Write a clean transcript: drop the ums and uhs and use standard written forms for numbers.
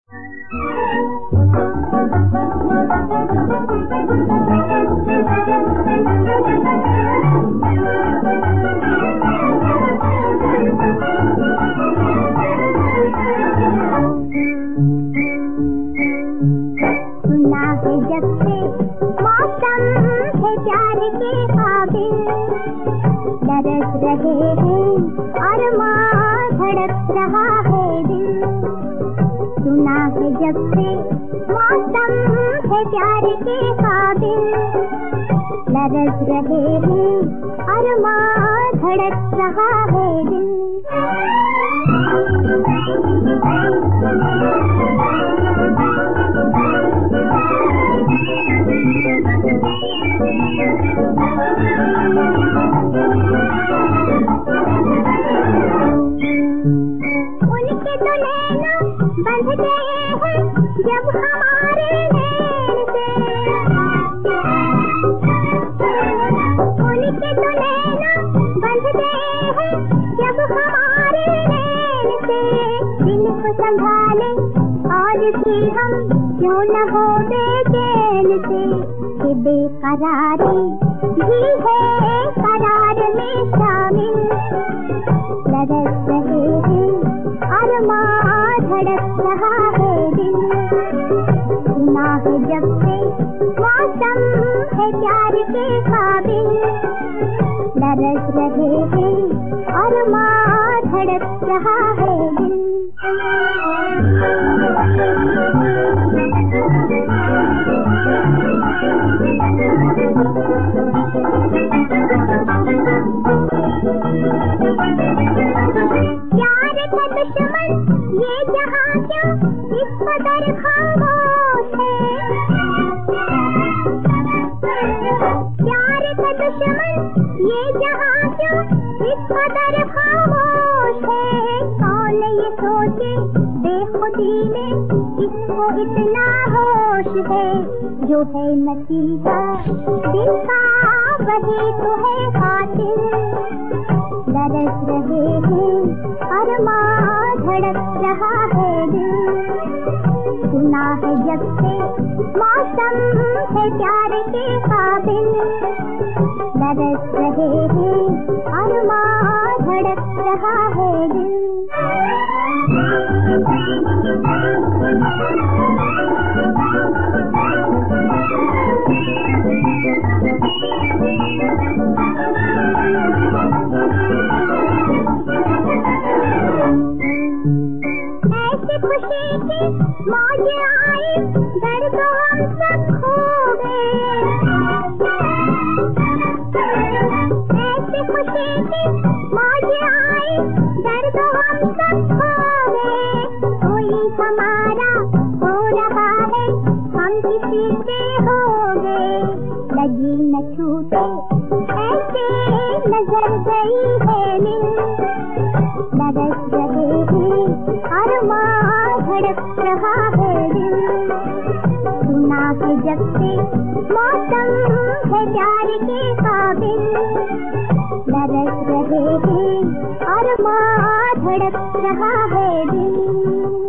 सुना है जब से मौसम है प्यार के काबिल, बरस रहे हैं अरमान धड़क रहा है दिल। सुना है जब से मौसम है प्यार के काबिल, बरस रहे हैं अरमान धड़क रहा है दिल। उनके तो नैना बंध गए हैं जब हमारे नैन से, उनके तो नैना बंध गए हैं जब हमारे नैन से। दिल को संभाले और भी हम क्यों न हो बेचैन से, कि बेकरारी भी है करार में शामिल, बरस रहे हैं अरमान धड़क रहा है दिल। सुना है जब से मौसम है प्यार के काबिल, बरस रहे हैं अरमान धड़क रहा है दिल। प्यार का दुश्मन ये जहां क्यों इस कदर खामोश है, प्यार का दुश्मन ये जहां क्यों इस कदर खामोश है। कौन ये सोचे बेखुदी में इसको इतना होश है, जो है नतीजा दिल का वही तो है कातिल, बरस रहे हैं अरमान धड़क रहा है दिल। सुना है जब से मौसम है प्यार के काबिल, बरस रहे हैं अरमान धड़क रहा है दिल। ऐसी खुशी की मौज आई दर्द हम सब खो गए, ऐसी खुशी की मौज आई दर्द हम सब खो गए। कोई हमारा हो रहा है हम किसी के हो गए, लगी न छूटे ऐसे नजर गई है नींद, बरस रहे हैं अरमान धड़क रहा है दिल। सुना है जब से मौसम है प्यार के काबिल, बरस रहे हैं अरमान धड़क रहा है दिल।